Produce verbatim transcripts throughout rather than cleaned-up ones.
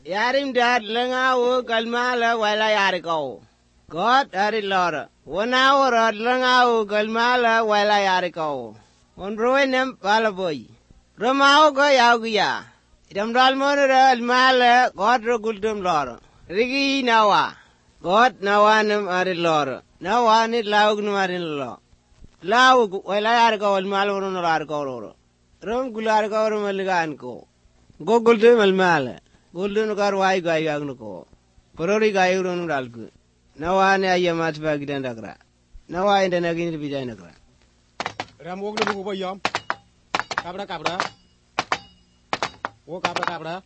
Yarim dad lenga wo kalmala wala yariko. God ari lor. One hour at lenga wo kalmala wala yariko. On ruinem palaboy. Ramao go yaguya. Idam dalmonera almala God rogultum lor. Rigi nawa. God nawanam ari lor. Nawani laugn marin law. Laug wala yariko almalon larko. Rum gularko maliganko. Go gultum almala. Golden car wai guy agnuko. Porori guy run dalku. Now I am much back in the gra. Now I end again to be in the gra. Ramok the book yum. Cabra cabra. Walk cabra cabra.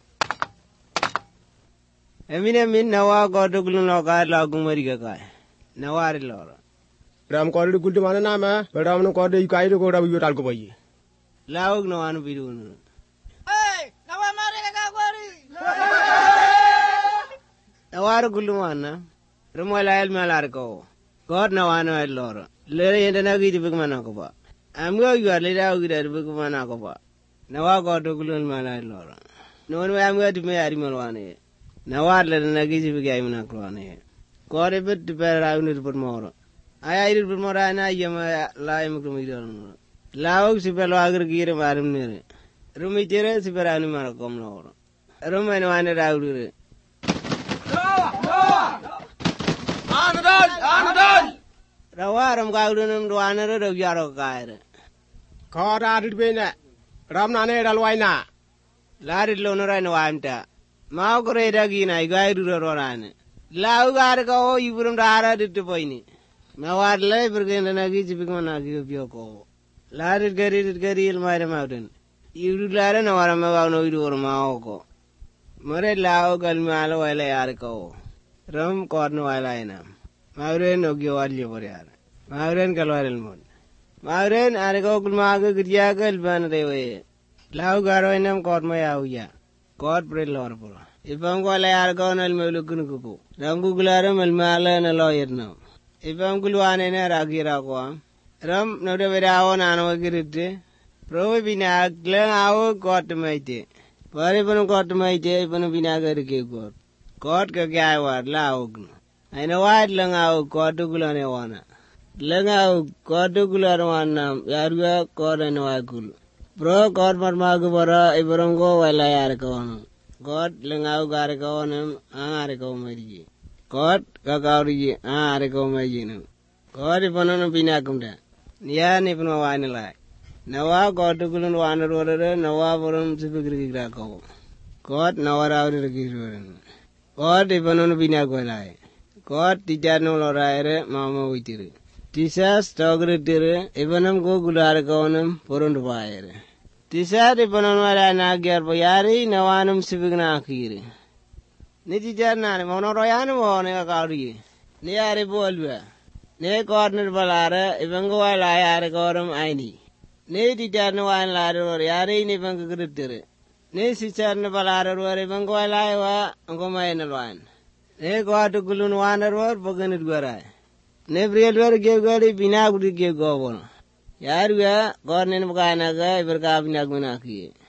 Eminem min now I got to Glunoka Lagumariga guy. Now I Laura. Ram called good manama, but I'm not called the guy to go to your alcohol. Laug no one be doing. Nawar gulumana, Rumala el Malarco. God no one at Laura. Larry and Nagi to Big Manacoba. I'm going to let out with a Big Manacoba. Now I got to Gulumana Laura. No one I'm going to marry Malwane. Now I let Nagi to be game in a crony. God a bit to bear out with more. I did put more than I am a lime comedian. Lao Sipelo aggregate Madam Nere. Rumitera Siperanima come Laura. Roman wanted out with it. Rawaram Gaudunum to another of Yaro Gaire. Caught out it been Ramnane Alwaina. Larid Loner and Wanta. Maugreda Gina, Guide to the Roran. Lau Gargo, you wouldn't have it to point. Mawad labor again and I give you of your call. Larid get it, get it, my mountain. You do Laran or Amavano to Maoko. Murray Lau Galmalo Arco. Rum corno alina. Mauren of Giovalia. Mauren Calvarelmon. Mauren Arago Maga Giagal Banaway. Lau Garoinam caught my auya. God pray lorbo. If I'm going to Argon, I'll look in Kuku. Ram Gugularam and Mala and a lawyer now. If I'm Guluan and Ragiraquam. Rum not a very hour and Anawagirite. Probably Glen hour got to my day. Whatever got to my day, Panabinaga God. God ka kya war laog. I know what lang out God to Gulanewana. Lang out God to Gulanewana, Yarga, God and Wakul. Bro, God Marmagubara, Iberongo, while I arcon. God lang out Gargonum, Arico Magi. God Kakauri, Arico Maginu. God if one of Pinacumda. Yan if no wine like. Now God to Gulanwana, Noah Vorum Sipigrico. God now out of the Gizurian. God if one be nagualai. God teacher no lorire, mamma witiri. Tisas togritire, evanum go gularagonum, porund wire. Tisat if one nagar boyari, navanum civignakiri. Nitijarna, monoroyanum on a gaudi. Near bolva. Ne corner balara, evango alayagorum aini. Ne teacher no one ladder or yari, even gritire. Ne sister Balara or even go alive, and go my inner one. Ne go to Gulun wander or Bogan it were. Ne real gave God if Binag would give go on. Yarga, God in Ganaga, ever gave Nagunaki.